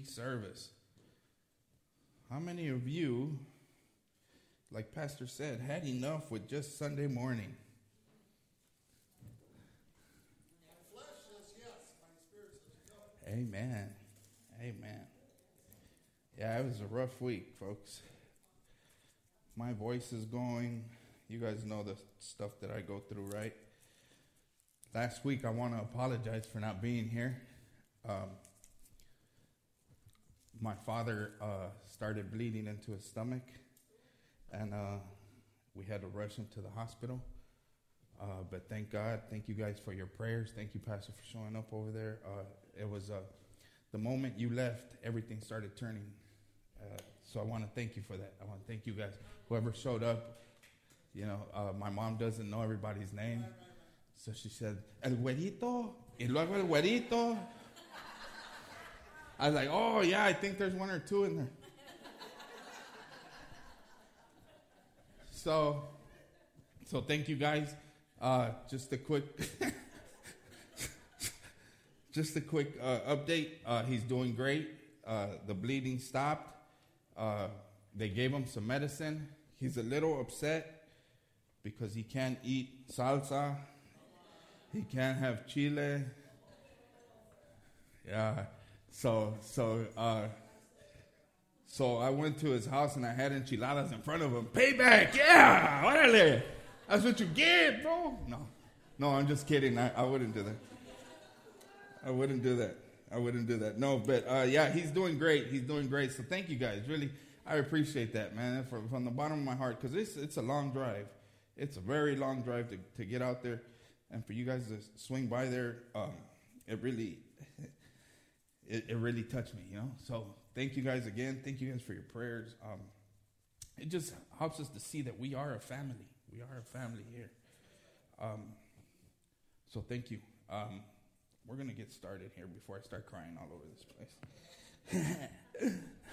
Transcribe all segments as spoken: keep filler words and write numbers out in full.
week service. How many of you, like Pastor said, had enough with just Sunday morning? My flesh says yes, my spirit says no. Amen. Amen. Yeah, it was a rough week, folks. My voice is going. You guys know the stuff that I go through, right? Last week, I want to apologize for not being here. Um, my father uh, started bleeding into his stomach, and uh, we had to rush him to the hospital. Uh, but thank God, thank you guys for your prayers. Thank you, Pastor, for showing up over there. Uh, it was uh, the moment you left, everything started turning. Uh, so I want to thank you for that. I want to thank you guys. Whoever showed up, you know, uh, my mom doesn't know everybody's name. So she said, El güerito, y luego el güerito. I was like, oh, yeah, I think there's one or two in there. So, so thank you guys. Uh, just a quick, just a quick uh, update. Uh, he's doing great. Uh, the bleeding stopped. Uh, they gave him some medicine. He's a little upset because he can't eat salsa. He can't have chile. Yeah. So, so, uh, so I went to his house and I had enchiladas in front of him. Payback, yeah, órale. That's what you get, bro. No, no, I'm just kidding. I, I wouldn't do that. I wouldn't do that. I wouldn't do that. No, but uh, yeah, he's doing great. He's doing great. So thank you guys. Really, I appreciate that, man, from, from the bottom of my heart, because it's it's a long drive. It's a very long drive to, to get out there, and for you guys to swing by there, um, it really, it, it really touched me, you know. So thank you guys again. Thank you guys for your prayers. Um, it just helps us to see that we are a family. We are a family here. Um, so thank you. Um, We're going to get started here before I start crying all over this place.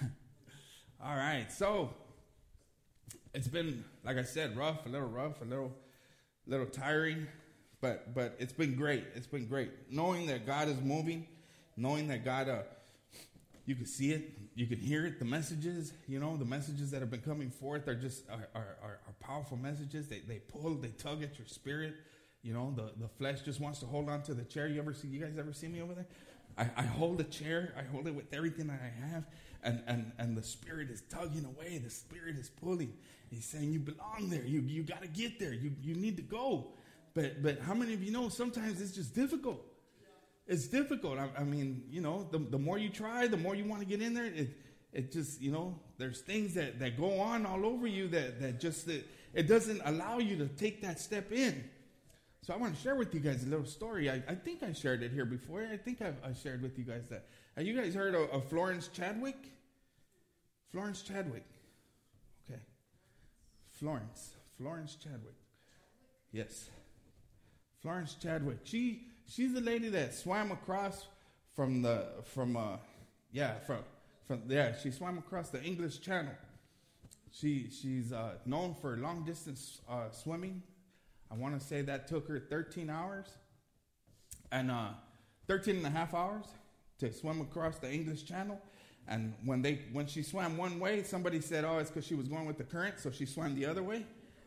All right. So it's been, like I said, rough, a little rough, a little little tiring, but but it's been great. It's been great. Knowing that God is moving, knowing that God, uh, you can see it, you can hear it, the messages, you know, the messages that have been coming forth are just are, are, are, are powerful messages. They, they pull, they tug at your spirit. You know, the, the flesh just wants to hold on to the chair. You ever see, you guys ever see me over there? I, I hold the chair. I hold it with everything that I have. And, and, and the spirit is tugging away. The spirit is pulling. He's saying, you belong there. You you got to get there. You you need to go. But but how many of you know sometimes it's just difficult? It's difficult. I, I mean, you know, the, the more you try, the more you want to get in there. It it just, you know, there's things that, that go on all over you that, that just, it, it doesn't allow you to take that step in. So I want to share with you guys a little story. I, I think I shared it here before. I think I've I shared with you guys that. Have you guys heard of, of Florence Chadwick? Florence Chadwick. Okay. Florence. Florence Chadwick. Yes. Florence Chadwick. She she's the lady that swam across from the from uh yeah from from yeah she swam across the English Channel. She she's uh, known for long distance uh, swimming. I want to say that took her thirteen hours and uh, thirteen and a half hours to swim across the English Channel. And when they when she swam one way, somebody said, oh, it's because she was going with the current, so she swam the other way.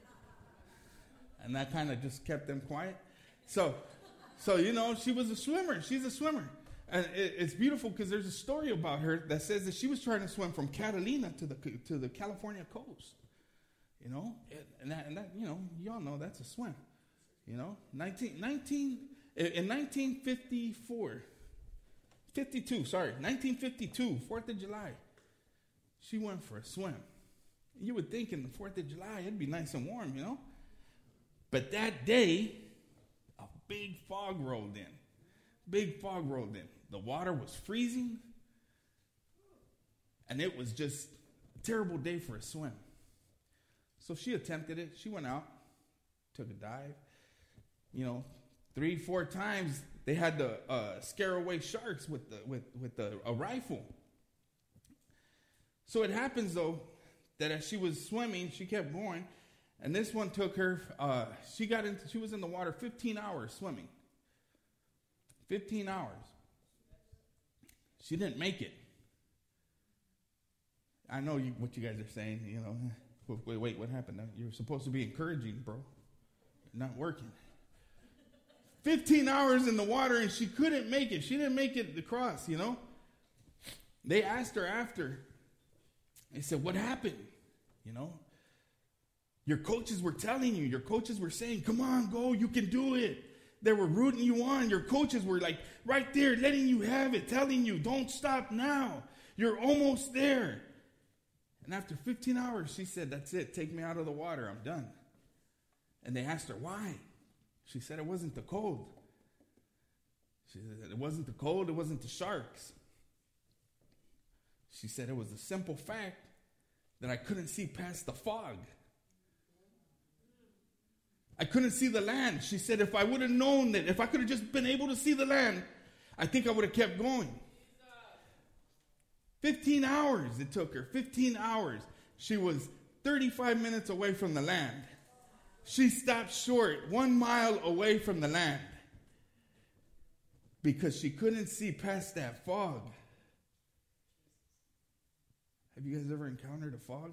And that kind of just kept them quiet. So, so you know, she was a swimmer. She's a swimmer. And it, it's beautiful because there's a story about her that says that she was trying to swim from Catalina to the to the California coast. You know, and that, and that, you know, y'all know that's a swim. You know, nineteen, nineteen, in nineteen fifty-four, fifty-two, sorry, nineteen fifty-two, fourth of July, she went for a swim. You would think in the fourth of July, it'd be nice and warm, you know. But that day, a big fog rolled in. Big fog rolled in. The water was freezing, and it was just a terrible day for a swim. So she attempted it. She went out, took a dive. You know, three, four times they had to uh, scare away sharks with the with with the, a rifle. So it happens though that as she was swimming, she kept going, and this one took her. Uh, she got into. She was in the water fifteen hours swimming. Fifteen hours. She didn't make it. I know you, what you guys are saying, you know. Wait, wait, wait, what happened? You're supposed to be encouraging, bro. Not working. fifteen hours in the water, and she couldn't make it. She didn't make it across, you know. They asked her after. They said, what happened? You know. Your coaches were telling you. Your coaches were saying, come on, go. You can do it. They were rooting you on. Your coaches were like right there, letting you have it, telling you, don't stop now. You're almost there. And after fifteen hours, she said, that's it. Take me out of the water. I'm done. And they asked her, why? She said, it wasn't the cold. She said, it wasn't the cold. It wasn't the sharks. She said, it was the simple fact that I couldn't see past the fog. I couldn't see the land. She said, if I would have known that, if I could have just been able to see the land, I think I would have kept going. fifteen hours it took her. fifteen hours. She was thirty-five minutes away from the land. She stopped short, one mile away from the land, because she couldn't see past that fog. Have you guys ever encountered a fog?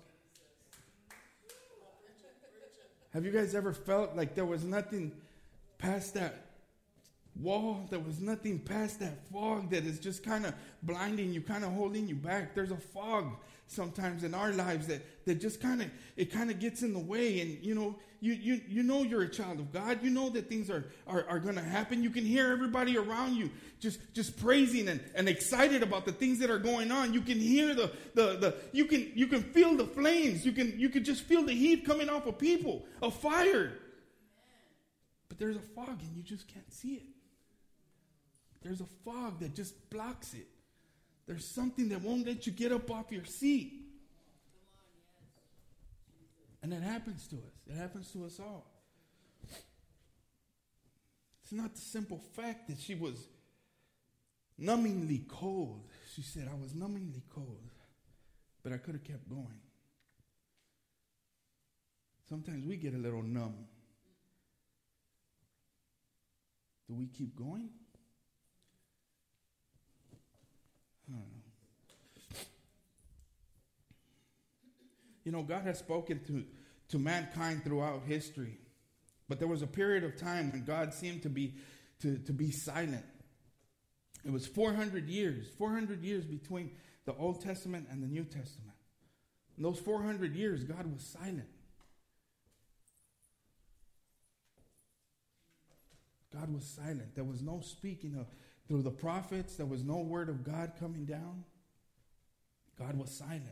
Have you guys ever felt like there was nothing past that wall? There was nothing past that fog that is just kind of blinding you, kind of holding you back. There's a fog sometimes in our lives that, that just kind of, it kind of gets in the way. And, you know, you you you know you're a child of God. You know that things are, are, are going to happen. You can hear everybody around you just, just praising and, and excited about the things that are going on. You can hear the, the, the you can you can feel the flames. You can you can just feel the heat coming off of people, a fire. But there's a fog and you just can't see it. There's a fog that just blocks it. There's something that won't let you get up off your seat. And that happens to us. It happens to us all. It's not the simple fact that she was numbingly cold. She said, I was numbingly cold, but I could have kept going. Sometimes we get a little numb. Do we keep going? I don't know. You know, God has spoken to, to mankind throughout history. But there was a period of time when God seemed to be to, to be silent. It was four hundred years, four hundred years between the Old Testament and the New Testament. In those four hundred years, God was silent. God was silent. There was no speaking of through the prophets. There was no word of God coming down. God was silent.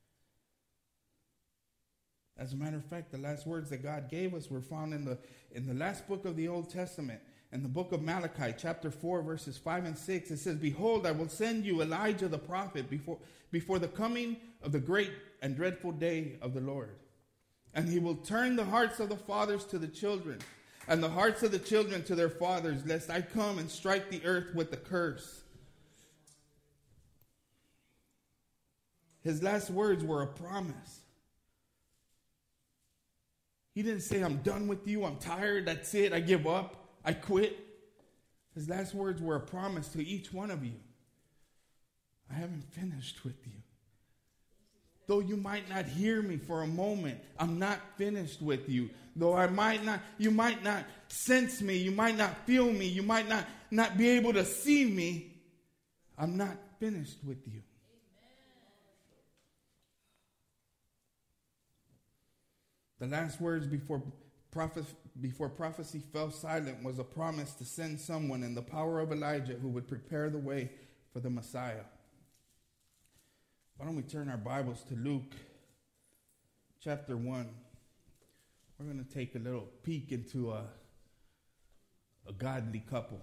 As a matter of fact, the last words that God gave us were found in the in the last book of the Old Testament, in the book of Malachi, chapter four, verses five and six. It says, behold, I will send you Elijah the prophet before, before the coming of the great and dreadful day of the Lord. And he will turn the hearts of the fathers to the children, and the hearts of the children to their fathers, lest I come and strike the earth with a curse. His last words were a promise. He didn't say, I'm done with you, I'm tired, that's it, I give up, I quit. His last words were a promise to each one of you. I haven't finished with you. Though you might not hear me for a moment, I'm not finished with you. Though I might not, you might not sense me, you might not feel me, you might not, not be able to see me, I'm not finished with you. The last words before, prophet, before prophecy fell silent was a promise to send someone in the power of Elijah who would prepare the way for the Messiah. Why don't we turn our Bibles to Luke chapter one. We're going to take a little peek into a, a godly couple.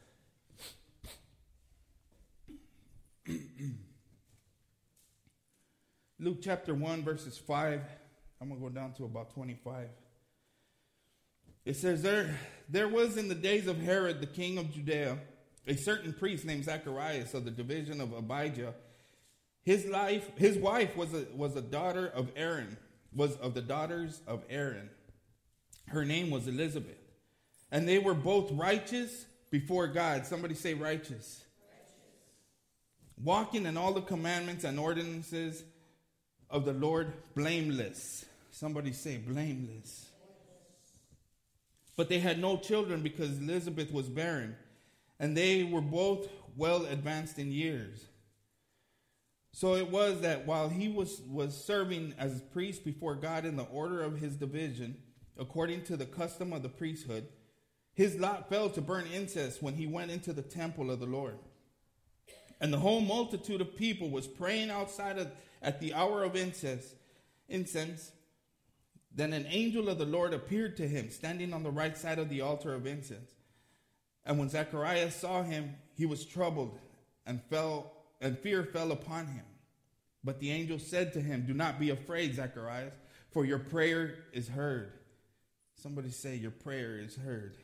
Luke chapter one, verses five. I'm going to go down to about twenty-five. It says, there, there was in the days of Herod, the king of Judea, a certain priest named Zacharias of the division of Abijah. His life, his wife was a, was a daughter of Aaron, was of the daughters of Aaron. Her name was Elizabeth. And they were both righteous before God. Somebody say righteous. Righteous. Walking in all the commandments and ordinances of the Lord blameless. Somebody say blameless. But they had no children because Elizabeth was barren, and they were both well advanced in years. So it was that while he was, was serving as priest before God in the order of his division, according to the custom of the priesthood, his lot fell to burn incense when he went into the temple of the Lord. And the whole multitude of people was praying outside of, at the hour of incense. incense. Then an angel of the Lord appeared to him, standing on the right side of the altar of incense. And when Zacharias saw him, he was troubled, and fell, and fear fell upon him. But the angel said to him, "Do not be afraid, Zacharias, for your prayer is heard." Somebody say, your prayer is heard.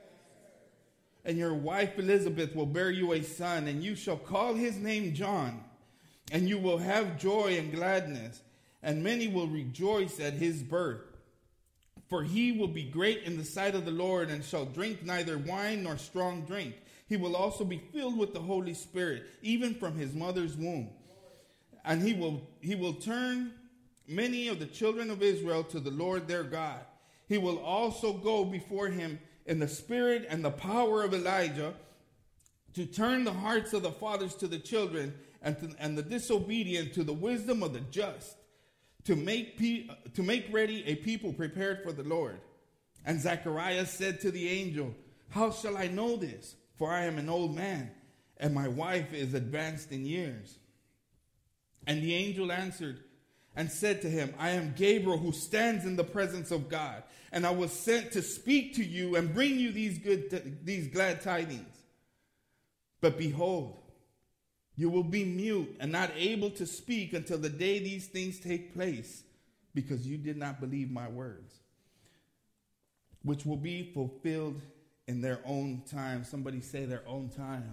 And your wife Elizabeth will bear you a son, and you shall call his name John. And you will have joy and gladness, and many will rejoice at his birth. For he will be great in the sight of the Lord, and shall drink neither wine nor strong drink. He will also be filled with the Holy Spirit, even from his mother's womb. And he will, he will turn many of the children of Israel to the Lord their God. He will also go before him in the spirit and the power of Elijah, to turn the hearts of the fathers to the children, and, to, and the disobedient to the wisdom of the just, to make, pe- to make ready a people prepared for the Lord. And Zacharias said to the angel, "How shall I know this? For I am an old man, and my wife is advanced in years." And the angel answered and said to him, "I am Gabriel, who stands in the presence of God, and I was sent to speak to you and bring you these good, these glad tidings. But behold, you will be mute and not able to speak until the day these things take place, because you did not believe my words, which will be fulfilled in their own time." Somebody say their own time.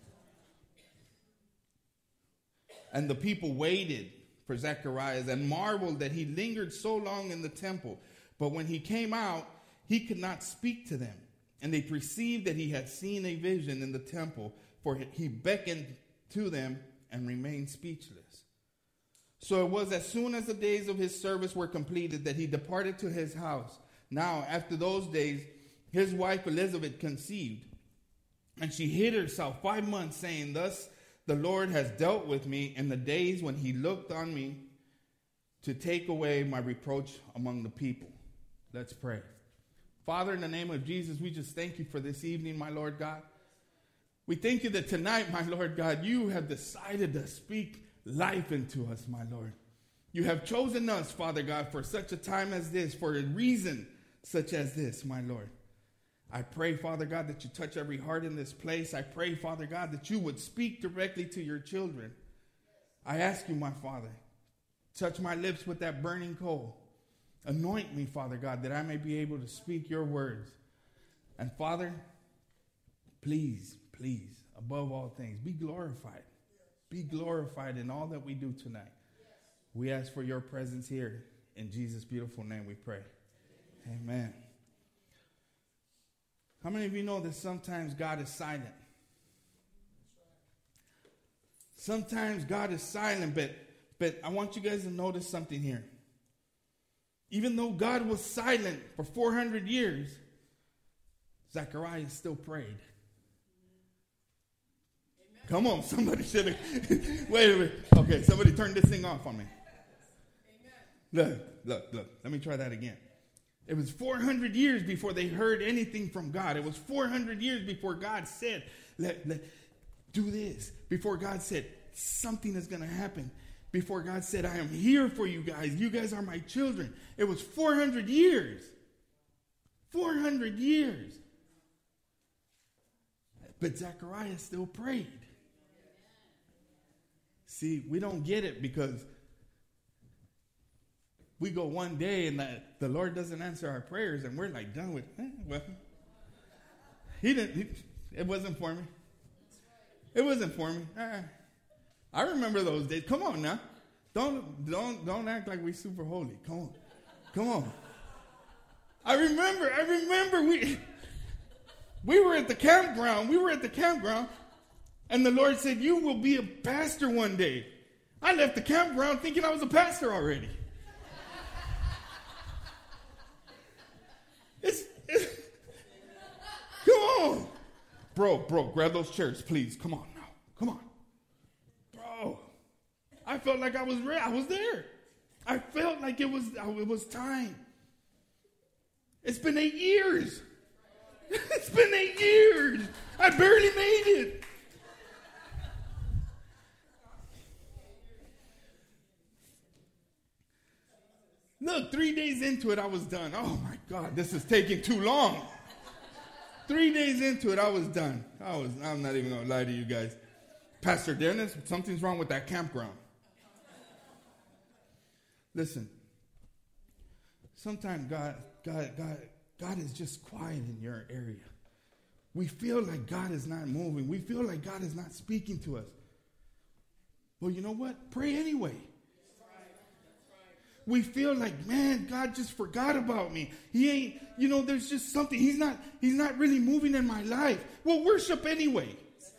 And the people waited for Zacharias and marveled that he lingered so long in the temple. But when he came out, he could not speak to them. And they perceived that he had seen a vision in the temple, for he beckoned to them and remained speechless. So it was as soon as the days of his service were completed that he departed to his house. Now, after those days, his wife Elizabeth conceived, and she hid herself five months, saying, "Thus the Lord has dealt with me in the days when he looked on me to take away my reproach among the people." Let's pray. Father, in the name of Jesus, we just thank you for this evening, my Lord God. We thank you that tonight, my Lord God, you have decided to speak life into us, my Lord. You have chosen us, Father God, for such a time as this, for a reason such as this, my Lord. I pray, Father God, that you touch every heart in this place. I pray, Father God, that you would speak directly to your children. I ask you, my Father, touch my lips with that burning coal. Anoint me, Father God, that I may be able to speak your words. And Father, please, please, above all things, be glorified. Be glorified in all that we do tonight. We ask for your presence here. In Jesus' beautiful name we pray. Amen. How many of you know that sometimes God is silent? Sometimes God is silent, but, but I want you guys to notice something here. Even though God was silent for four hundred years, Zacharias still prayed. Amen. Come on, somebody should have. Wait a minute. Okay, somebody turn this thing off on me. Amen. Look, look, look. Let me try that again. It was four hundred years before they heard anything from God. It was four hundred years before God said, let, let, do this. Before God said, something is going to happen. Before God said, I am here for you guys. You guys are my children. It was four hundred years. four hundred years. But Zacharias still prayed. See, we don't get it because we go one day and the, the Lord doesn't answer our prayers and we're like done with eh, well, he didn't, he, it wasn't for me. It wasn't for me. Uh, I remember those days. Come on now. Don't, don't, don't act like we super holy. Come on. Come on. I remember, I remember we, we were at the campground. We were at the campground and the Lord said, you will be a pastor one day. I left the campground thinking I was a pastor already. It's, it's come on. Bro, bro, grab those chairs, please. Come on now. Come on. Bro, I felt like I was re- I was there. I felt like it was, it was time. It's been eight years. It's been eight years. I barely made it. Look, three days into it, I was done. Oh, my God, this is taking too long. Three days into it, I was done. I was, I'm not even going to lie to you guys. Pastor Dennis, something's wrong with that campground. Listen, sometimes God, God, God, God is just quiet in your area. We feel like God is not moving. We feel like God is not speaking to us. Well, you know what? Pray anyway. We feel like, man, God just forgot about me. He ain't, you know, there's just something. He's not, he's not really moving in my life. Well, worship anyway.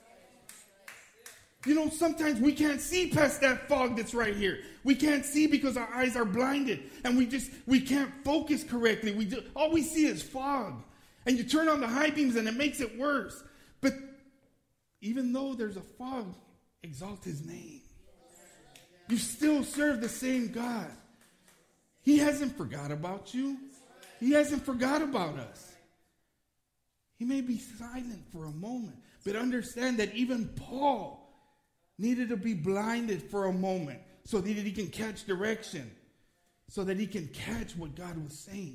You know, sometimes we can't see past that fog that's right here. We can't see because our eyes are blinded. And we just, we can't focus correctly. We do, all we see is fog. And you turn on the high beams and it makes it worse. But even though there's a fog, exalt his name. You still serve the same God. He hasn't forgot about you. He hasn't forgot about us. He may be silent for a moment, but understand that even Paul needed to be blinded for a moment so that he can catch direction, so that he can catch what God was saying.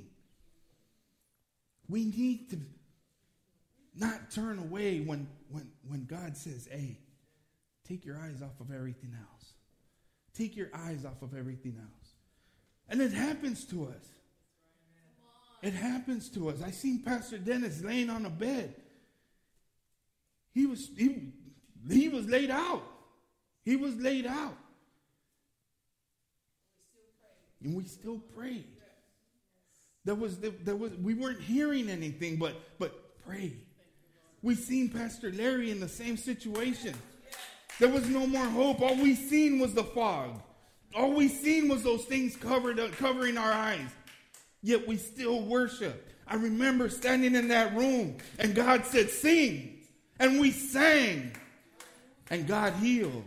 We need to not turn away when, when, when God says, hey, take your eyes off of everything else. Take your eyes off of everything else. And it happens to us. It happens to us. I seen Pastor Dennis laying on a bed. He was he, he was laid out. He was laid out. And we still prayed. There was there was we weren't hearing anything but but pray. We seen Pastor Larry in the same situation. There was no more hope. All we seen was the fog. All we seen was those things covered, uh, covering our eyes. Yet we still worship. I remember standing in that room and God said, sing. And we sang. And God healed.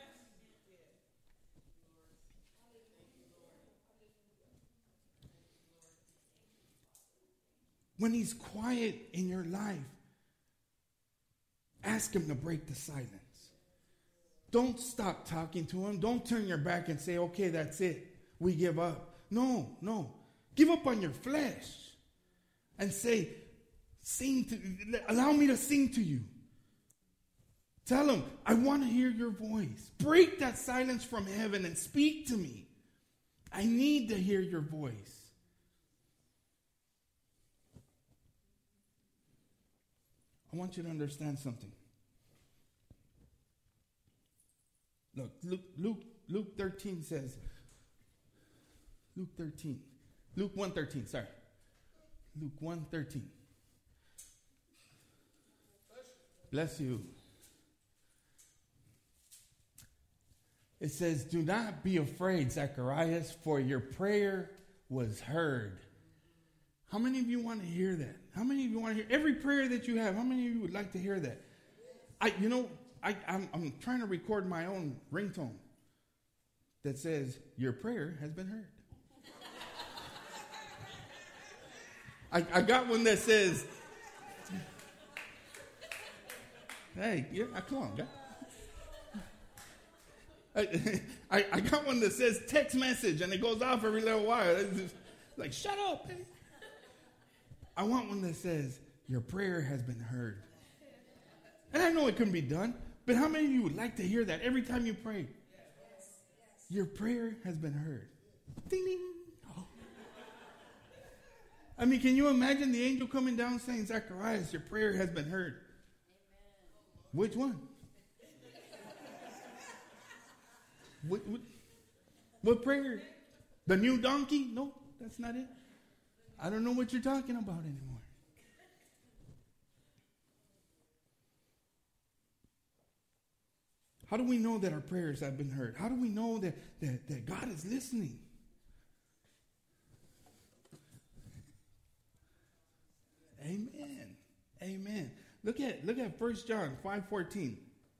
When he's quiet in your life, ask him to break the silence. Don't stop talking to him. Don't turn your back and say, okay, that's it. We give up. No, no. Give up on your flesh and say, sing to, allow me to sing to you. Tell him, I want to hear your voice. Break that silence from heaven and speak to me. I need to hear your voice. I want you to understand something. Look, Luke, Luke, Luke thirteen says, Luke thirteen, Luke one thirteen, sorry. Luke one thirteen. Bless you. It says, do not be afraid, Zacharias, for your prayer was heard. How many of you want to hear that? How many of you want to hear every prayer that you have? How many of you would like to hear that? I, you know, I, I'm, I'm trying to record my own ringtone that says, your prayer has been heard. I, I got one that says, hey, yeah, come on, guys. I, I, I got one that says text message, and it goes off every little while. It's just like, shut up. Hey. I want one that says, your prayer has been heard. And I know it couldn't be done, but how many of you would like to hear that every time you pray? Yes. Your prayer has been heard. Ding, ding. Oh. I mean, can you imagine the angel coming down saying, Zacharias, your prayer has been heard? Amen. Which one? what, what, what prayer? The new donkey? No, that's not it. I don't know what you're talking about anymore. How do we know that our prayers have been heard? How do we know that, that, that God is listening? Amen. Amen. Look at look at First John five fourteen.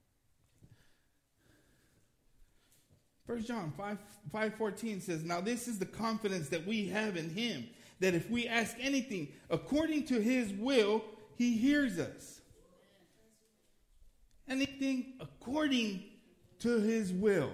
First John five fourteen says, now this is the confidence that we have in him, that if we ask anything according to his will, he hears us. Anything according to his will.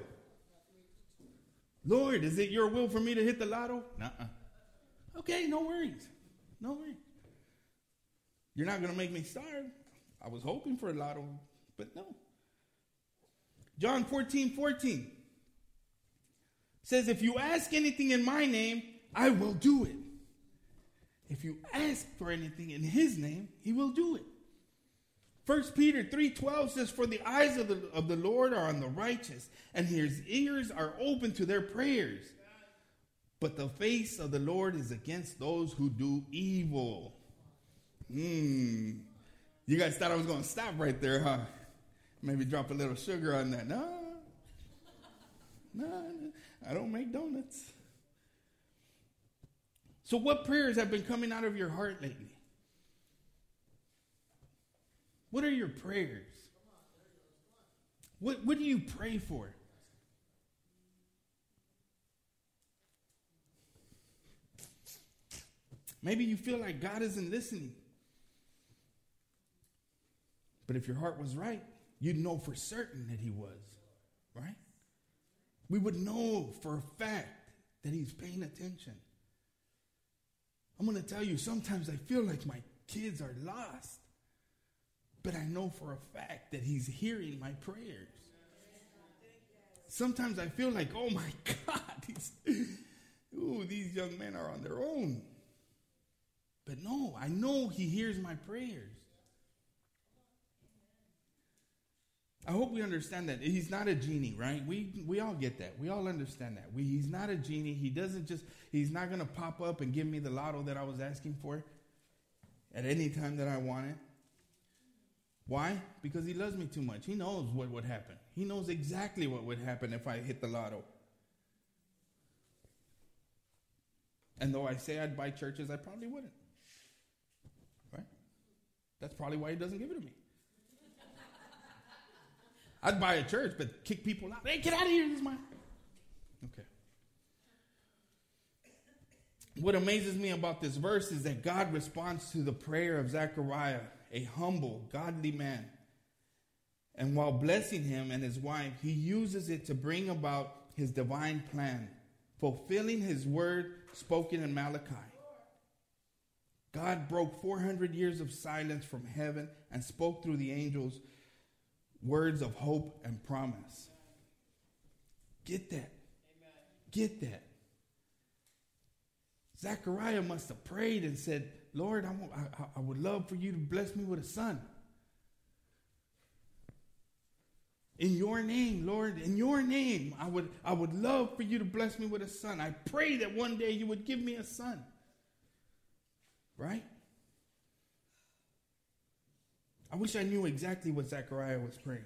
Lord, is it your will for me to hit the lotto? Nuh-uh. Okay, no worries. No worries. You're not going to make me starve. I was hoping for a lotto, but no. John fourteen fourteen says, if you ask anything in my name, I will do it. If you ask for anything in his name, he will do it. First Peter three twelve says, for the eyes of the, of the Lord are on the righteous, and his ears are open to their prayers. But the face of the Lord is against those who do evil. Hmm. You guys thought I was going to stop right there, huh? Maybe drop a little sugar on that. No. No, I don't make donuts. So what prayers have been coming out of your heart lately? What are your prayers? What, what do you pray for? Maybe you feel like God isn't listening. But if your heart was right, you'd know for certain that he was, right? We would know for a fact that he's paying attention. I'm going to tell you, sometimes I feel like my kids are lost. But I know for a fact that he's hearing my prayers. Sometimes I feel like, oh my God, these, ooh, these young men are on their own. But no, I know he hears my prayers. I hope we understand that. He's not a genie, right? We we all get that. We all understand that. We, he's not a genie. He doesn't just, he's not going to pop up and give me the lotto that I was asking for at any time that I want it. Why? Because he loves me too much. He knows what would happen. He knows exactly what would happen if I hit the lotto. And though I say I'd buy churches, I probably wouldn't. Right? That's probably why he doesn't give it to me. I'd buy a church, but kick people out. Hey, get out of here. This is mine. Okay. What amazes me about this verse is that God responds to the prayer of Zechariah, a humble, godly man. And while blessing him and his wife, he uses it to bring about his divine plan, fulfilling his word spoken in Malachi. God broke four hundred years of silence from heaven and spoke through the angels words of hope and promise. Get that. Amen. Get that. Zechariah must have prayed and said, Lord, I, want, I, I would love for you to bless me with a son. In your name, Lord, in your name, I would, I would love for you to bless me with a son. I pray that one day you would give me a son. Right? I wish I knew exactly what Zechariah was praying.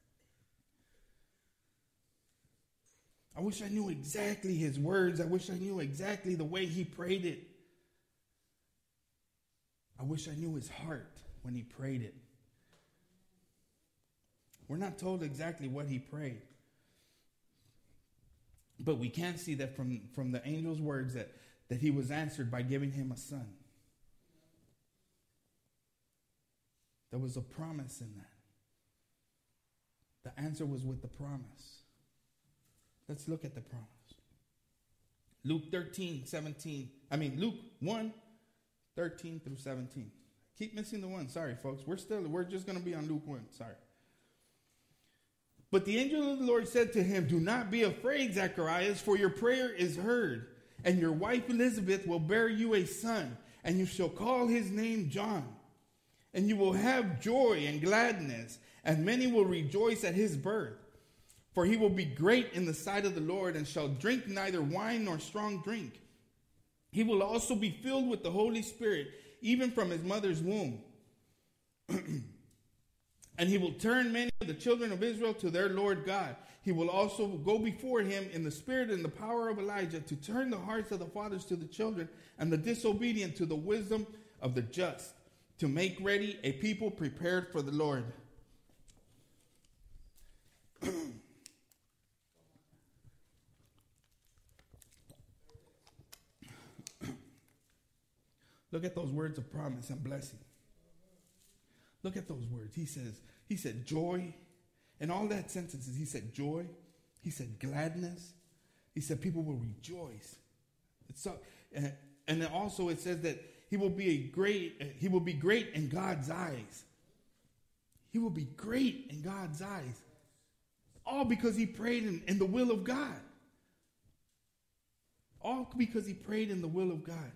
I wish I knew exactly his words. I wish I knew exactly the way he prayed it. I wish I knew his heart when he prayed it. We're not told exactly what he prayed. But we can see that from, from the angel's words that, that he was answered by giving him a son. There was a promise in that. The answer was with the promise. Let's look at the promise. Luke thirteen, seventeen. I mean, Luke one, thirteen through seventeen. Keep missing the one. Sorry, folks. We're still, we're just going to be on Luke one. Sorry. But the angel of the Lord said to him, do not be afraid, Zacharias, for your prayer is heard, and your wife Elizabeth will bear you a son, and you shall call his name John. And you will have joy and gladness, and many will rejoice at his birth. For he will be great in the sight of the Lord, and shall drink neither wine nor strong drink. He will also be filled with the Holy Spirit, even from his mother's womb. And he will turn many of the children of Israel to their Lord God. He will also go before him in the spirit and the power of Elijah to turn the hearts of the fathers to the children and the disobedient to the wisdom of the just, to make ready a people prepared for the Lord. Look at those words of promise and blessing. Look at those words. He says, he said joy. In all that sentences, he said joy. He said gladness. He said people will rejoice. It's so, and, and then also it says that he will be a great, he will be great in God's eyes. He will be great in God's eyes. All because he prayed in, in the will of God. All because he prayed in the will of God.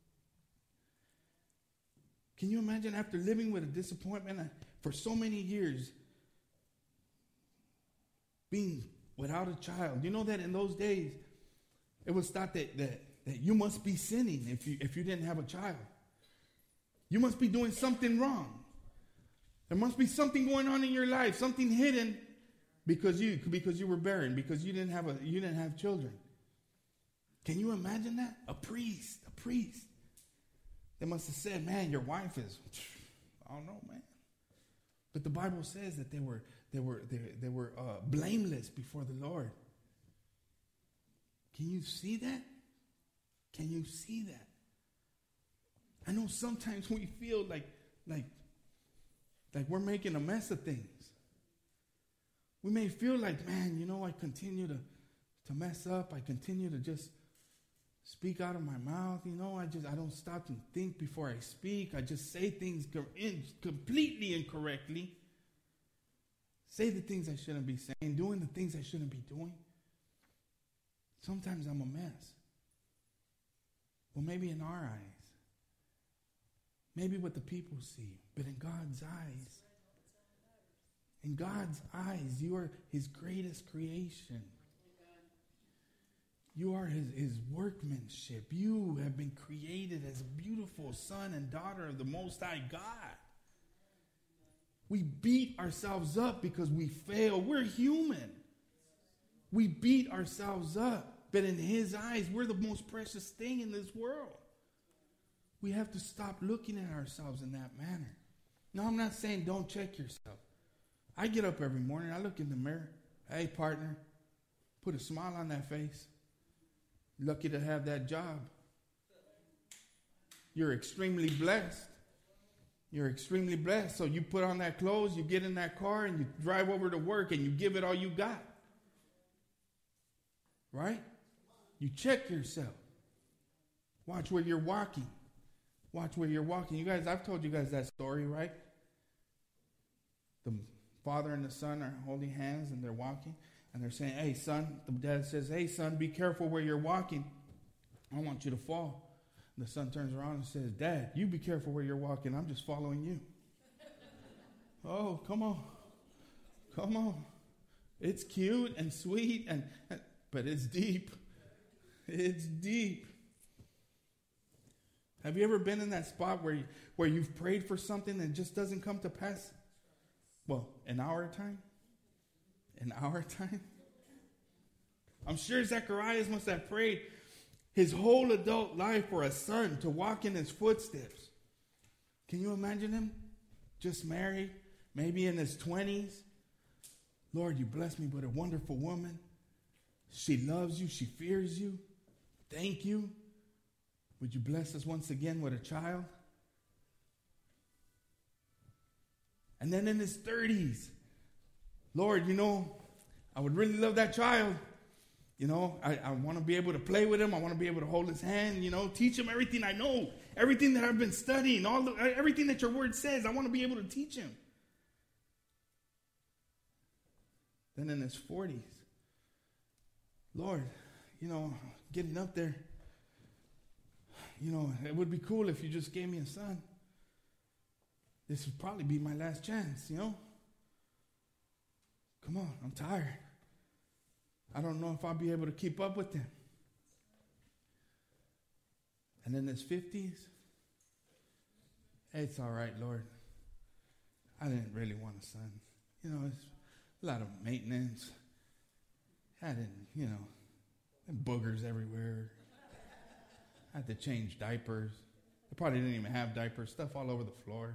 Can you imagine after living with a disappointment for so many years, being without a child? You know that in those days, it was thought that, that, that you must be sinning if you, if you didn't have a child. You must be doing something wrong. There must be something going on in your life, something hidden because you because you were barren, because you didn't have a you didn't have children. Can you imagine that? A priest, a priest. They must have said, man, your wife is, I don't know, man. But the Bible says that they were they were they, they were uh, blameless before the Lord. Can you see that? Can you see that? I know sometimes we feel like like like we're making a mess of things. We may feel like, man, you know, I continue to to mess up. I continue to just speak out of my mouth, you know, I just, I don't stop and think before I speak. I just say things co- in, completely incorrectly. Say the things I shouldn't be saying, doing the things I shouldn't be doing. Sometimes I'm a mess. Well, maybe in our eyes. Maybe what the people see. But in God's eyes, in God's eyes, you are his greatest creation. You are his, his workmanship. You have been created as a beautiful son and daughter of the Most High God. We beat ourselves up because we fail. We're human. We beat ourselves up. But in his eyes, we're the most precious thing in this world. We have to stop looking at ourselves in that manner. No, I'm not saying don't check yourself. I get up every morning. I look in the mirror. Hey, partner, put a smile on that face. Lucky to have that job. You're extremely blessed. You're extremely blessed. So you put on that clothes, you get in that car, and you drive over to work, and you give it all you got. Right? You check yourself. Watch where you're walking. Watch where you're walking. You guys, I've told you guys that story, right? The father and the son are holding hands, and they're walking. And they're saying, hey, son, the dad says, hey, son, be careful where you're walking. I don't want you to fall. And the son turns around and says, Dad, you be careful where you're walking. I'm just following you. Oh, come on. Come on. It's cute and sweet, and but it's deep. It's deep. Have you ever been in that spot where, you, where you've prayed for something and it just doesn't come to pass? Well, in our time? In our time? I'm sure Zacharias must have prayed his whole adult life for a son to walk in his footsteps. Can you imagine him? Just married, maybe in his twenties. Lord, you bless me with a wonderful woman. She loves you. She fears you. Thank you. Would you bless us once again with a child? And then in his thirties, Lord, you know, I would really love that child. You know, I, I want to be able to play with him. I want to be able to hold his hand, you know, teach him everything I know, everything that I've been studying, all the, everything that your word says. I want to be able to teach him. Then in his forties, Lord, you know, getting up there, you know, it would be cool if you just gave me a son. This would probably be my last chance, you know. Come on, I'm tired. I don't know if I'll be able to keep up with them. And in his fifties, hey, it's all right, Lord. I didn't really want a son. You know, it's a lot of maintenance. I didn't, you know, and boogers everywhere. I had to change diapers. I probably didn't even have diapers. Stuff all over the floor.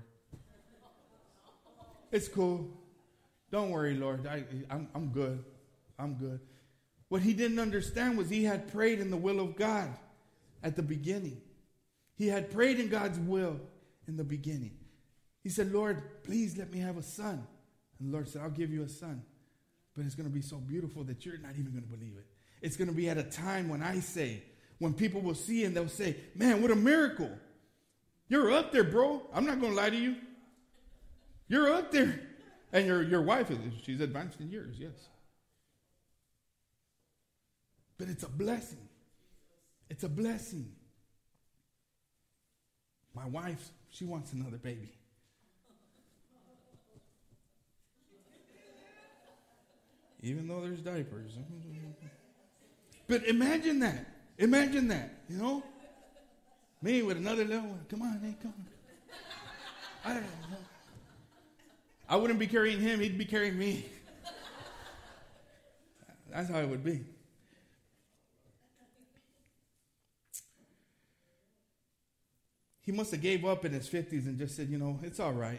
It's cool. Don't worry, Lord. I, I'm, I'm good. I'm good. What he didn't understand was he had prayed in the will of God at the beginning. He had prayed in God's will in the beginning. He said, Lord, please let me have a son. And the Lord said, I'll give you a son. But it's going to be so beautiful that you're not even going to believe it. It's going to be at a time when I say, when people will see and they'll say, man, what a miracle. You're up there, bro. I'm not going to lie to you. You're up there. And your, your wife, is she's advanced in years, yes. But it's a blessing. It's a blessing. My wife, she wants another baby. Even though there's diapers. But imagine that. Imagine that, you know? Me with another little one. Come on, hey, come on. I don't know. I wouldn't be carrying him. He'd be carrying me. That's how it would be. He must have gave up in his fifties and just said, you know, it's all right.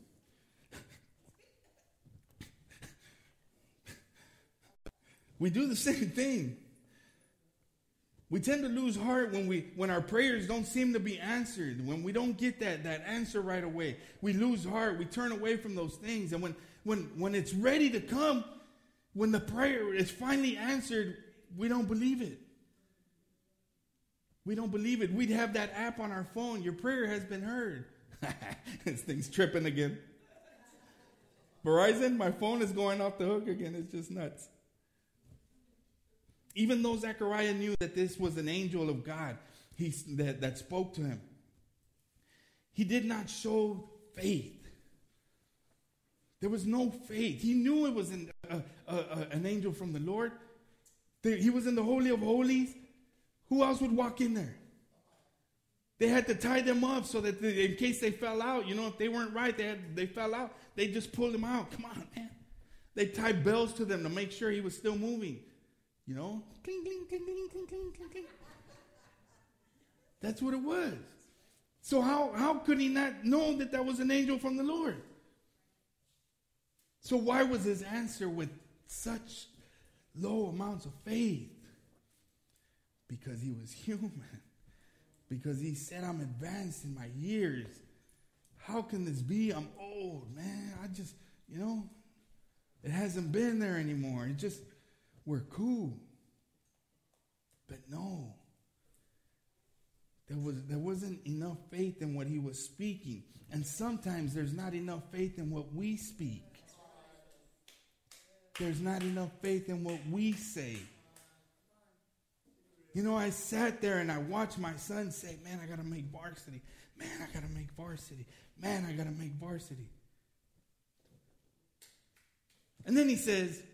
We do the same thing. We tend to lose heart when we when our prayers don't seem to be answered. When we don't get that, that answer right away. We lose heart. We turn away from those things. And when, when, when it's ready to come, when the prayer is finally answered, we don't believe it. We don't believe it. We'd have that app on our phone. Your prayer has been heard. This thing's tripping again. Verizon, my phone is going off the hook again. It's just nuts. Even though Zechariah knew that this was an angel of God he, that, that spoke to him, he did not show faith. There was no faith. He knew it was an, uh, uh, uh, an angel from the Lord. There, he was in the Holy of Holies. Who else would walk in there? They had to tie them up so that they, in case they fell out, you know, if they weren't right, they, had, they fell out, they just pulled them out. Come on, man. They tied bells to them to make sure he was still moving. You know? Cling, cling, cling, cling, cling, cling, cling, cling. That's what it was. So how, how could he not know that that was an angel from the Lord? So why was his answer with such low amounts of faith? Because he was human. Because he said, I'm advanced in my years. How can this be? I'm old, man. I just, you know, it hasn't been there anymore. It just, we're cool. But no. There was there wasn't enough faith in what he was speaking. And sometimes there's not enough faith in what we speak. There's not enough faith in what we say. You know, I sat there and I watched my son say, man, I got to make varsity. Man, I got to make varsity. Man, I got to make varsity. And then he says,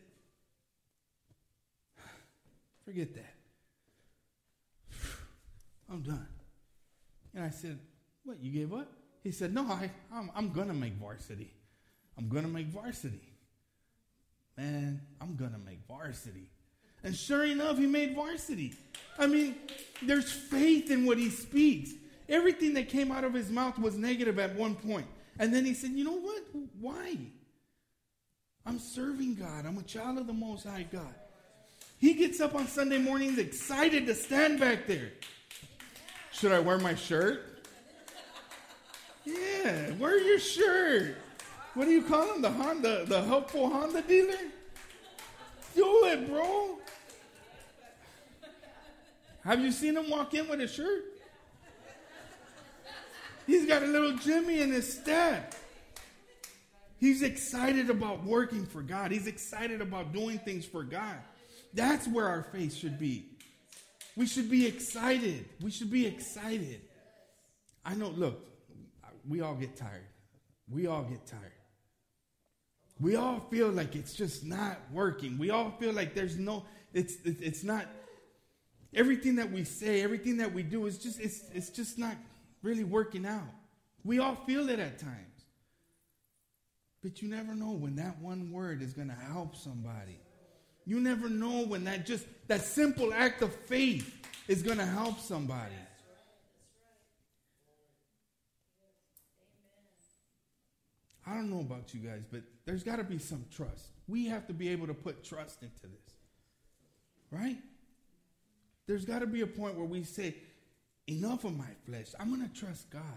forget that. I'm done. And I said, what, you gave up? He said, no, I, I'm, I'm going to make varsity. I'm going to make varsity. Man, I'm going to make varsity. And sure enough, he made varsity. I mean, there's faith in what he speaks. Everything that came out of his mouth was negative at one point. And then he said, you know what? Why? I'm serving God. I'm a child of the Most High God. He gets up on Sunday mornings excited to stand back there. Should I wear my shirt? Yeah, wear your shirt. What do you call him? The Honda, the helpful Honda dealer? Do it, bro. Have you seen him walk in with a shirt? He's got a little Jimmy in his step. He's excited about working for God. He's excited about doing things for God. That's where our faith should be. We should be excited. We should be excited. I know, look, we all get tired. We all get tired. We all feel like it's just not working. We all feel like there's no, it's it's not, everything that we say, everything that we do is just, it's it's just not really working out. We all feel it at times. But you never know when that one word is going to help somebody. You never know when that just, that simple act of faith is going to help somebody. I don't know about you guys, but there's got to be some trust. We have to be able to put trust into this. Right? There's got to be a point where we say, enough of my flesh. I'm going to trust God.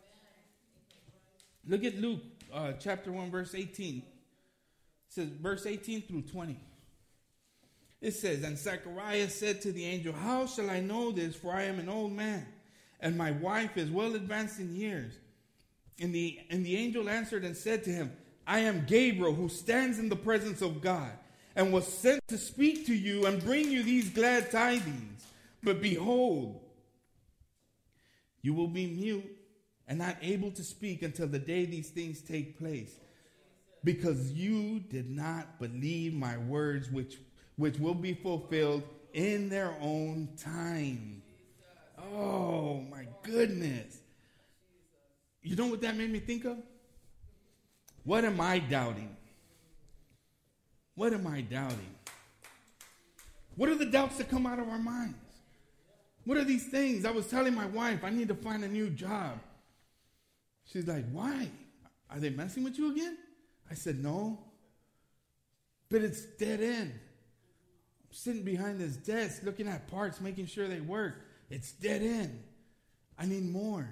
Look at Luke uh, chapter one, verse eighteen. It says, verse eighteen through twenty. It says, and Zacharias said to the angel, how shall I know this? For I am an old man, and my wife is well advanced in years. And the, and the angel answered and said to him, I am Gabriel, who stands in the presence of God, and was sent to speak to you and bring you these glad tidings. But behold, you will be mute and not able to speak until the day these things take place, because you did not believe my words, which which will be fulfilled in their own time. Oh, my goodness. You know what that made me think of? What am I doubting? What am I doubting? What are the doubts that come out of our minds? What are these things? I was telling my wife, I need to find a new job. She's like, why? Are they messing with you again? I said, no. But it's dead end. I'm sitting behind this desk looking at parts, making sure they work. It's dead end. I need more.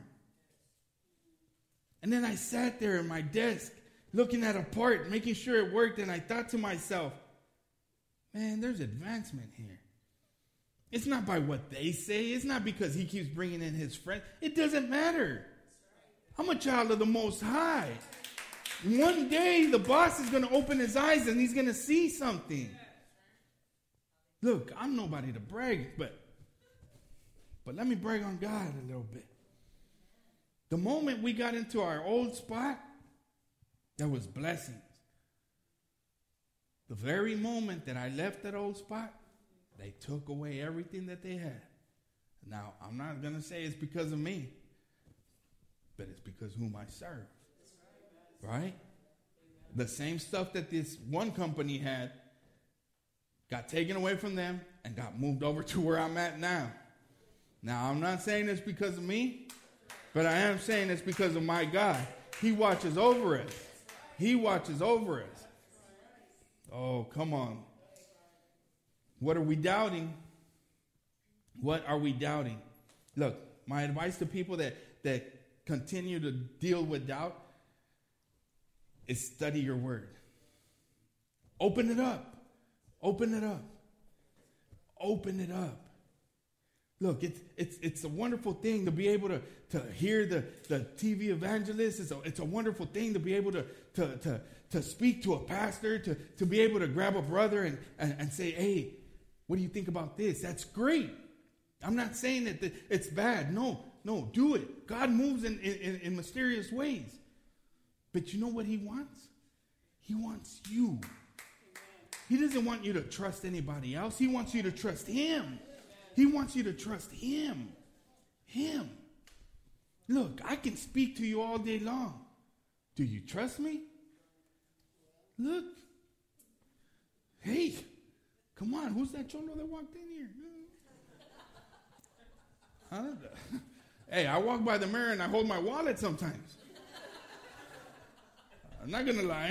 And then I sat there at my desk looking at a part, making sure it worked, and I thought to myself, man, there's advancement here. It's not by what they say. It's not because he keeps bringing in his friends. It doesn't matter. I'm a child of the Most High. One day, the boss is going to open his eyes and he's going to see something. Look, I'm nobody to brag, but, but let me brag on God a little bit. The moment we got into our old spot, there was blessings. The very moment that I left that old spot, they took away everything that they had. Now, I'm not going to say it's because of me, but it's because whom I serve. Right? The same stuff that this one company had got taken away from them and got moved over to where I'm at now. Now, I'm not saying it's because of me, but I am saying it's because of my God. He watches over us. He watches over us. Oh, come on. What are we doubting? What are we doubting? Look, my advice to people that, that continue to deal with doubt is study your word. Open it up. Open it up. Open it up. Look, it's it's it's a wonderful thing to be able to, to hear the, the T V evangelist. It's a, it's a wonderful thing to be able to, to, to, to speak to a pastor, to, to be able to grab a brother and, and, and say, hey, what do you think about this? That's great. I'm not saying that the, it's bad. No, no, do it. God moves in, in, in mysterious ways. But you know what he wants? He wants you. He doesn't want you to trust anybody else. He wants you to trust him. He wants you to trust him. Him. Look, I can speak to you all day long. Do you trust me? Look. Hey, come on. Who's that cholo that walked in here? Huh? Hey, I walk by the mirror and I hold my wallet sometimes. I'm not going to lie.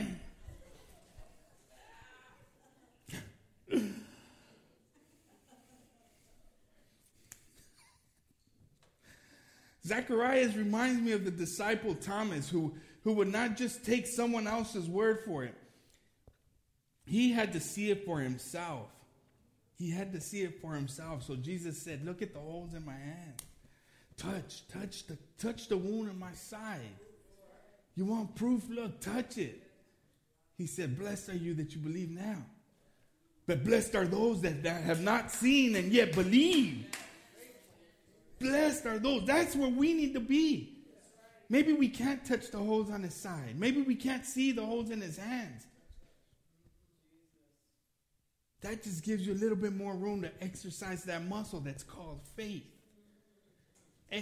Zacharias reminds me of the disciple Thomas, who, who would not just take someone else's word for it. He had to see it for himself. He had to see it for himself. So Jesus said, look at the holes in my hand. Touch, touch the, touch the wound in my side. You want proof? Look, touch it. He said, blessed are you that you believe now. But blessed are those that, that have not seen and yet believe. Blessed are those. That's where we need to be. Maybe we can't touch the holes on his side. Maybe we can't see the holes in his hands. That just gives you a little bit more room to exercise that muscle that's called faith.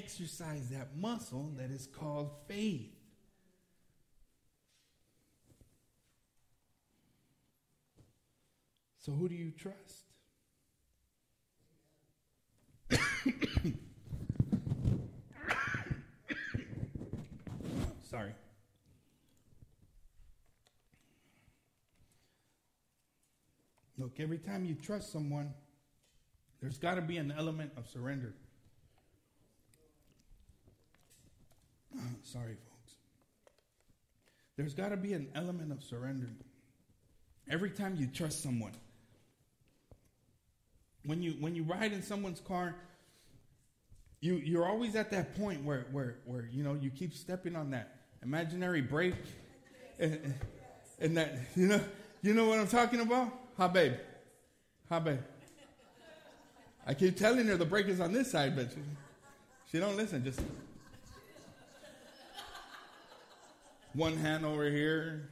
Exercise that muscle that is called faith. So who do you trust? Sorry. Look, every time you trust someone, there's got to be an element of surrender. Uh, sorry, folks. There's got to be an element of surrender. Every time you trust someone. When you when you ride in someone's car, you you're always at that point where where where you know you keep stepping on that imaginary brake, and, and that you know you know what I'm talking about? Hi, babe. Hi, babe. I keep telling her the brake is on this side, but she, she don't listen. Just one hand over here.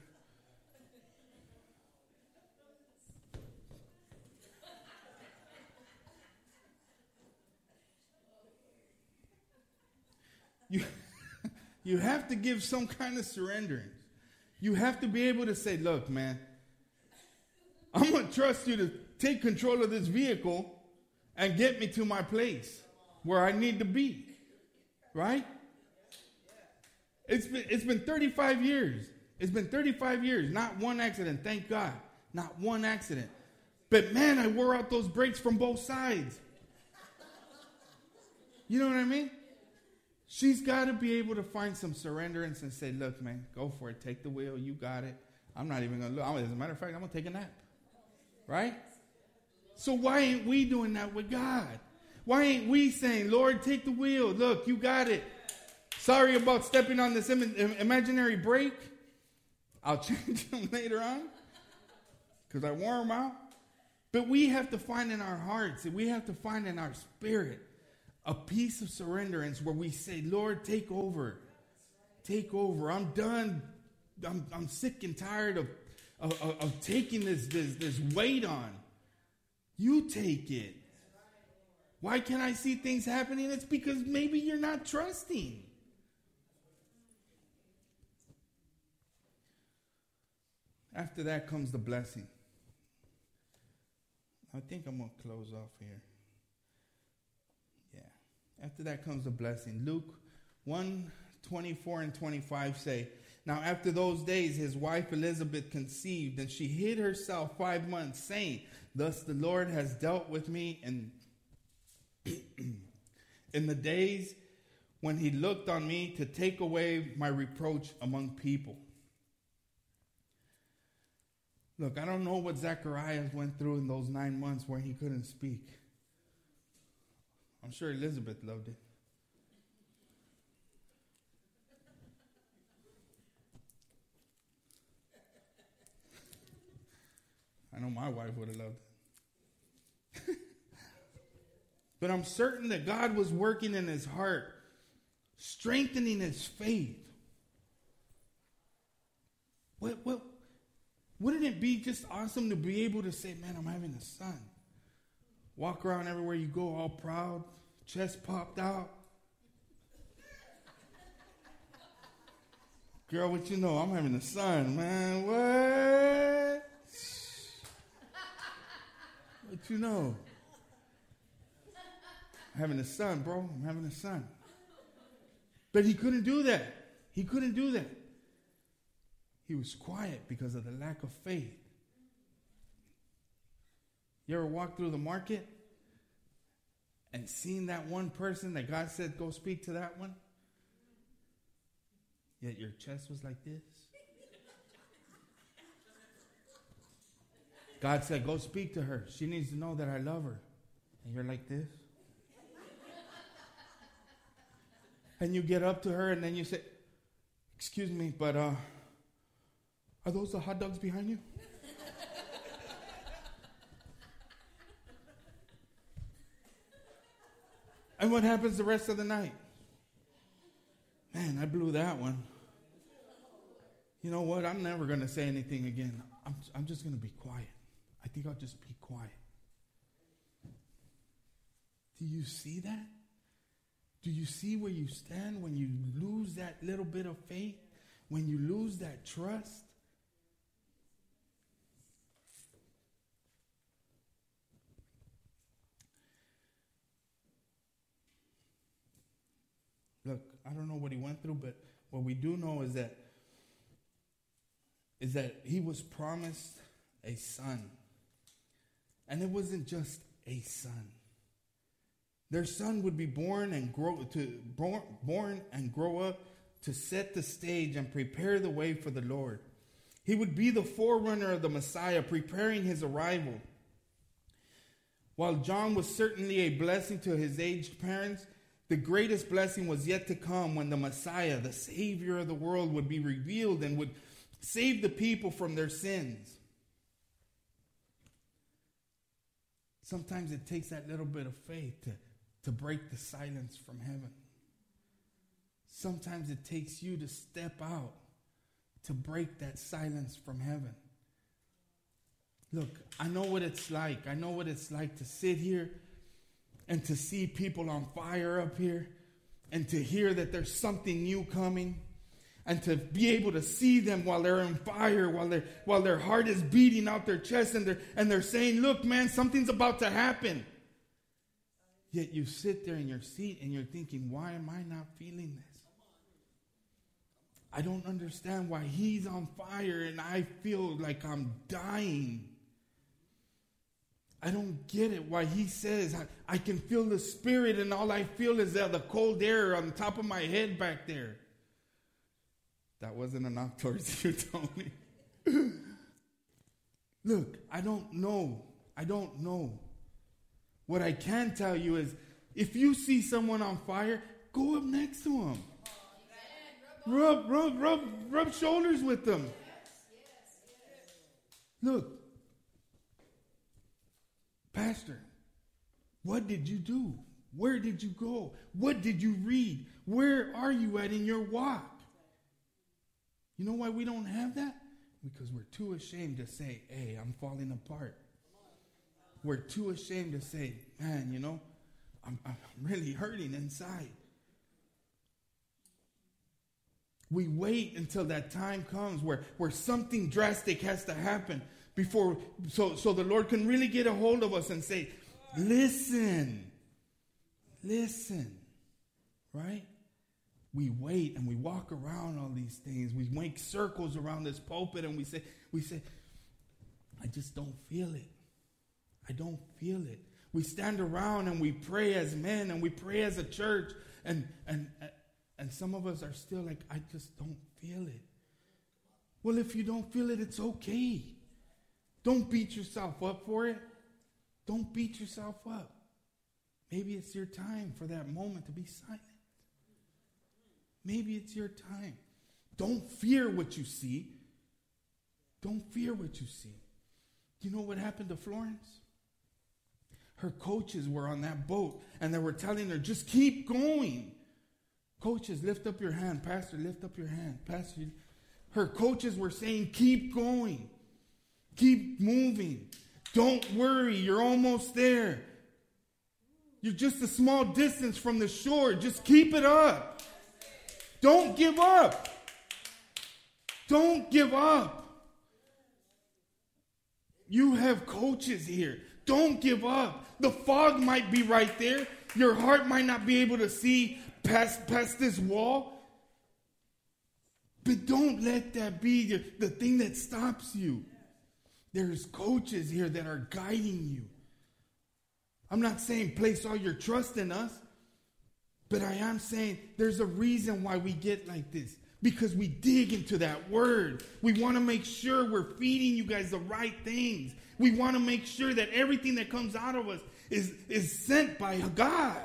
You, you have to give some kind of surrendering. You have to be able to say, look, man, I'm going to trust you to take control of this vehicle and get me to my place where I need to be. Right? It's been, it's been thirty-five years. It's been thirty-five years. Not one accident, thank God. Not one accident. But man, I wore out those brakes from both sides. You know what I mean? She's got to be able to find some surrenderance and say, look, man, go for it. Take the wheel. You got it. I'm not even going to look. As a matter of fact, I'm going to take a nap. Right? So why ain't we doing that with God? Why ain't we saying, Lord, take the wheel. Look, you got it. Sorry about stepping on this Im- imaginary brake. I'll change them later on because I wore them out. But we have to find in our hearts, we have to find in our spirit a piece of surrenderance where we say, Lord, take over. Take over. I'm done. I'm, I'm sick and tired of, of, of taking this, this, this weight on. You take it. Why can't I see things happening? It's because maybe you're not trusting. After that comes the blessing. I think I'm going to close off here. Yeah. After that comes the blessing. Luke one, twenty-four and twenty-five say, now after those days his wife Elizabeth conceived, and she hid herself five months, saying, thus the Lord has dealt with me in, in the days when he looked on me to take away my reproach among people. Look, I don't know what Zacharias went through in those nine months where he couldn't speak. I'm sure Elizabeth loved it. I know my wife would have loved it. But I'm certain that God was working in his heart, strengthening his faith. What, what, wouldn't it be just awesome to be able to say, man, I'm having a son. Walk around everywhere you go all proud, chest popped out. Girl, what you know? I'm having a son, man. What? What you know? I'm having a son, bro. I'm having a son. But he couldn't do that. He couldn't do that. He was quiet because of the lack of faith. You ever walk through the market and seen that one person that God said, go speak to that one? Yet your chest was like this. God said, go speak to her. She needs to know that I love her. And you're like this. And you get up to her and then you say, excuse me, but uh, are those the hot dogs behind you? And what happens the rest of the night? Man, I blew that one. You know what? I'm never going to say anything again. I'm, I'm just going to be quiet. I think I'll just be quiet. Do you see that? Do you see where you stand when you lose that little bit of faith? When you lose that trust? look, I don't know what he went through, but what we do know is that is that he was promised a son. And it wasn't just a son. Their son would be born and grow to born, born and grow up to set the stage and prepare the way for the Lord. He would be the forerunner of the Messiah, preparing his arrival. While John was certainly a blessing to his aged parents, the greatest blessing was yet to come when the Messiah, the Savior of the world, would be revealed and would save the people from their sins. Sometimes it takes that little bit of faith to, to break the silence from heaven. Sometimes it takes you to step out to break that silence from heaven. Look, I know what it's like. I know what it's like to sit here and to see people on fire up here and to hear that there's something new coming and to be able to see them while they're on fire, while, they're, while their heart is beating out their chest and they're, and they're saying, look, man, something's about to happen. Yet you sit there in your seat and you're thinking, why am I not feeling this? I don't understand why he's on fire and I feel like I'm dying. I don't get it why he says I, I can feel the Spirit and all I feel is uh, the cold air on the top of my head back there. That wasn't a knock towards you, Tony. Look, I don't know. I don't know. What I can tell you is if you see someone on fire, go up next to him. Rub, rub, rub, rub shoulders with them. Look, Pastor, what did you do? Where did you go? What did you read? Where are you at in your walk? You know why we don't have that? Because we're too ashamed to say, hey, I'm falling apart. We're too ashamed to say, man, you know, I'm, I'm really hurting inside. We wait until that time comes where, where something drastic has to happen before, so, so the Lord can really get a hold of us and say, listen, listen, right? We wait and we walk around all these things. We make circles around this pulpit and we say, we say, I just don't feel it. I don't feel it. We stand around and we pray as men and we pray as a church and, and, and some of us are still like, I just don't feel it. Well, if you don't feel it, it's okay. Don't beat yourself up for it. Don't beat yourself up. Maybe it's your time for that moment to be silent. Maybe it's your time. Don't fear what you see. Don't fear what you see. You know what happened to Florence? Her coaches were on that boat and they were telling her, just keep going. Coaches, lift up your hand. Pastor, lift up your hand. Pastor, her coaches were saying, keep going. Keep moving. Don't worry. You're almost there. You're just a small distance from the shore. Just keep it up. Don't give up. Don't give up. You have coaches here. Don't give up. The fog might be right there. Your heart might not be able to see past, past this wall. But don't let that be the, the thing that stops you. There's coaches here that are guiding you. I'm not saying place all your trust in us. But I am saying there's a reason why we get like this. Because we dig into that word. We want to make sure we're feeding you guys the right things. We want to make sure that everything that comes out of us is, is sent by God.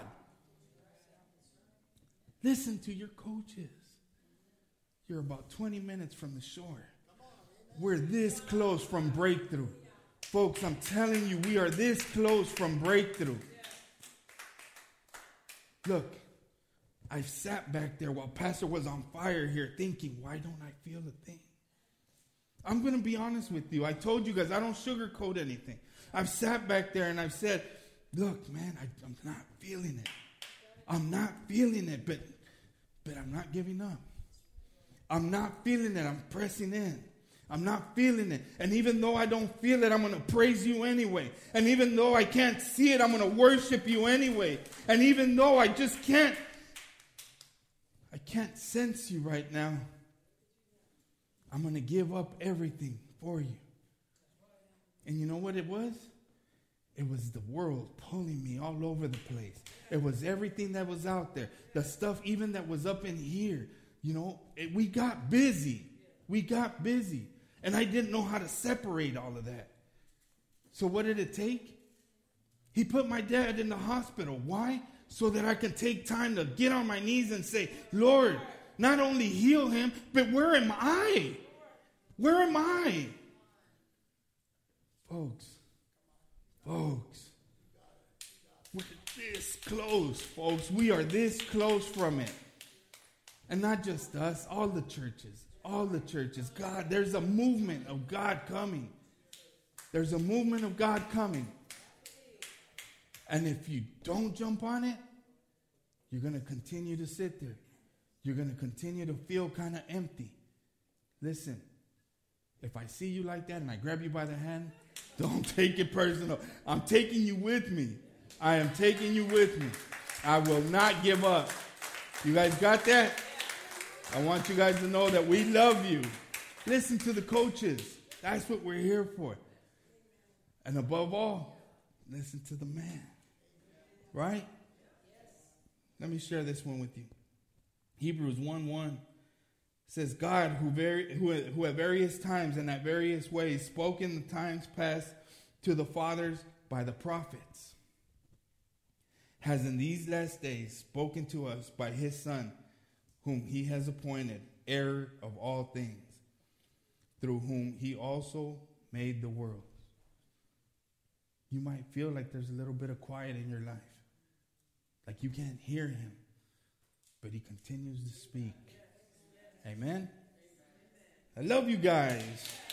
Listen to your coaches. You're about twenty minutes from the shore. We're this close from breakthrough. Folks, I'm telling you, we are this close from breakthrough. Look. I sat back there while Pastor was on fire here thinking, why don't I feel a thing? I'm going to be honest with you. I told you guys I don't sugarcoat anything. I've sat back there and I've said, look, man, I, I'm not feeling it. I'm not feeling it, but, but I'm not giving up. I'm not feeling it. I'm pressing in. I'm not feeling it. And even though I don't feel it, I'm going to praise you anyway. And even though I can't see it, I'm going to worship you anyway. And even though I just can't can't sense you right now, I'm going to give up everything for you. And you know what it was? It was the world pulling me all over the place. It was everything that was out there. The stuff even that was up in here. You know, it, we got busy. We got busy. And I didn't know how to separate all of that. So what did it take? He put my dad in the hospital. Why? So that I can take time to get on my knees and say, Lord, not only heal him, but where am I? Where am I? Folks, folks, we're this close, folks. We are this close from it. And not just us, all the churches, all the churches. God, there's a movement of God coming. There's a movement of God coming. And if you don't jump on it, you're going to continue to sit there. You're going to continue to feel kind of empty. Listen, if I see you like that and I grab you by the hand, don't take it personal. I'm taking you with me. I am taking you with me. I will not give up. You guys got that? I want you guys to know that we love you. Listen to the coaches. That's what we're here for. And above all, listen to the man. Right? Let me share this one with you. Hebrews one one says, God, who, very, who, who at various times and at various ways spoke in the times past to the fathers by the prophets, has in these last days spoken to us by his Son, whom he has appointed heir of all things, through whom he also made the world. You might feel like there's a little bit of quiet in your life. Like you can't hear him. But he continues to speak. Amen? I love you guys.